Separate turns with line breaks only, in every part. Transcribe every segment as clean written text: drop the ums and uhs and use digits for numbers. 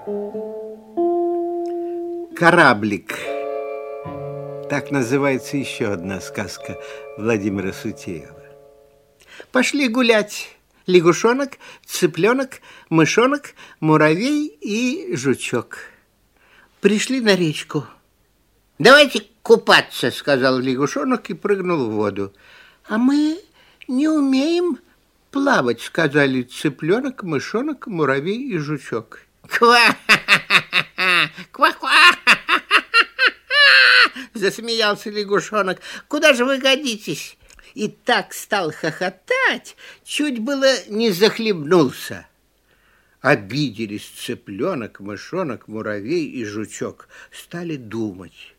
Кораблик. Так называется еще одна сказка Владимира Сутеева. Пошли гулять лягушонок, цыпленок, мышонок, муравей и жучок. Пришли на речку.
«Давайте купаться», — сказал
лягушонок и прыгнул в воду. А мы не умеем плавать, сказали цыпленок, мышонок, муравей и жучок.
«Ква! Ква-ква!» засмеялся лягушонок. «Куда же вы годитесь?» И так стал хохотать, чуть было не захлебнулся.
Обиделись цыпленок, мышонок, муравей и жучок. Стали думать.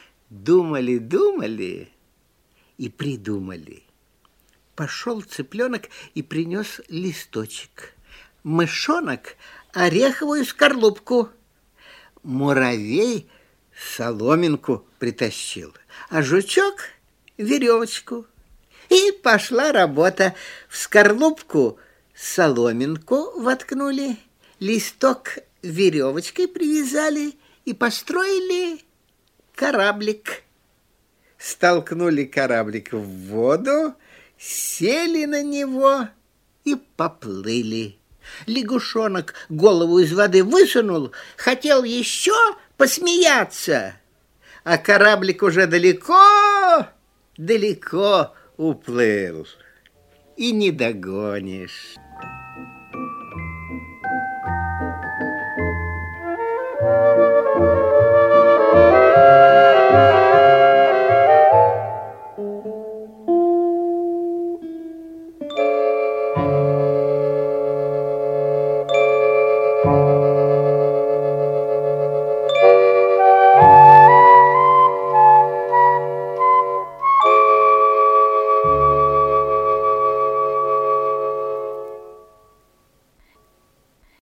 Думали и придумали. Пошел цыпленок и принес листочек. Мышонок — ореховую скорлупку. Муравей — соломинку притащил, а жучок — веревочку. И пошла работа. В скорлупку соломинку воткнули, листок веревочкой привязали и построили кораблик. Столкнули кораблик в воду, сели на него и поплыли. Лягушонок голову из воды высунул, хотел еще посмеяться, а кораблик уже далеко уплыл, и не догонишь.